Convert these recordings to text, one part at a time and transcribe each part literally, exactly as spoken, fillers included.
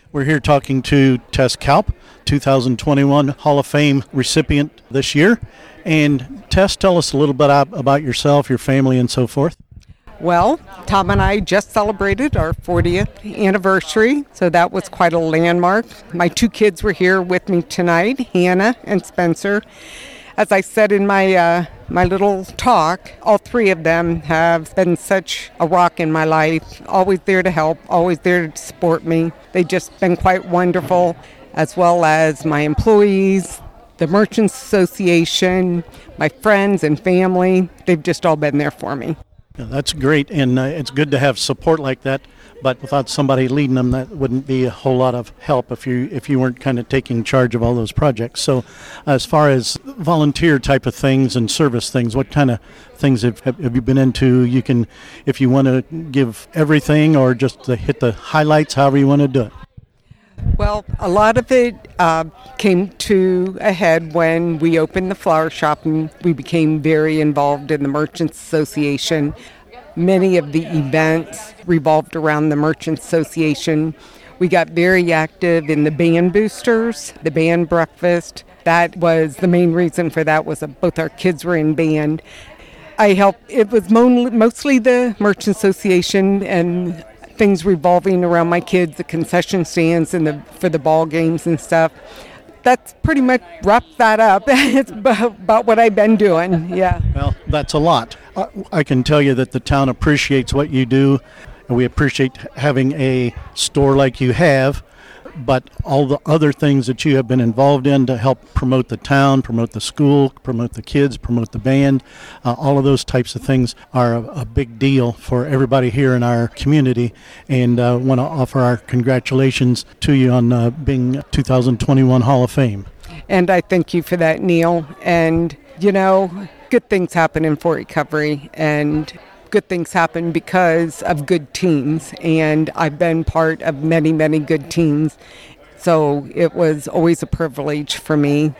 We're here talking to Tess Kalp, two thousand twenty-one Hall of Fame recipient this year. And Tess, tell us a little bit about yourself, your family, and so forth. Well, Tom and I just celebrated our fortieth anniversary, so that was quite a landmark. My two kids were here with me tonight, Hannah and Spencer. As I said in my uh, my little talk, all three of them have been such a rock in my life, always there to help, always there to support me. They've just been quite wonderful, as well as my employees, the Merchants Association, my friends and family. They've just all been there for me. Yeah, that's great, and uh, it's good to have support like that. But without somebody leading them, that wouldn't be a whole lot of help if you if you weren't kind of taking charge of all those projects. So as far as volunteer type of things and service things, what kind of things have, have you been into? You can, if you want to give everything or just to hit the highlights, however you want to do it. Well, a lot of it uh, came to a head when we opened the flower shop and we became very involved in the Merchants Association. Many of the events revolved around the Merchants Association. We got very active in the band boosters, the band breakfast. That was the main reason for that was that both our kids were in band. I helped, it was mostly the Merchants Association and things revolving around my kids, the concession stands and the for the ball games and stuff. That's pretty much wrapped that up. It's about what I've been doing, yeah. Well, that's a lot. I can tell you that the town appreciates what you do, and we appreciate having a store like you have, but all the other things that you have been involved in to help promote the town, promote the school, promote the kids, promote the band, uh, all of those types of things are a, a big deal for everybody here in our community, and I uh, want to offer our congratulations to you on uh, being two thousand twenty-one Hall of Fame. And I thank you for that, Neil. And, you know, good things happen in Fort Recovery, and good things happen because of good teams, and I've been part of many, many good teams. So it was always a privilege for me,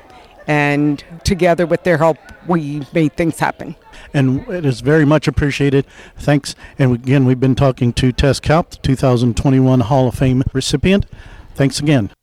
and together with their help, we made things happen. And it is very much appreciated. Thanks. And again, we've been talking to Tess Kalp, the two thousand twenty-one Hall of Fame recipient. Thanks again.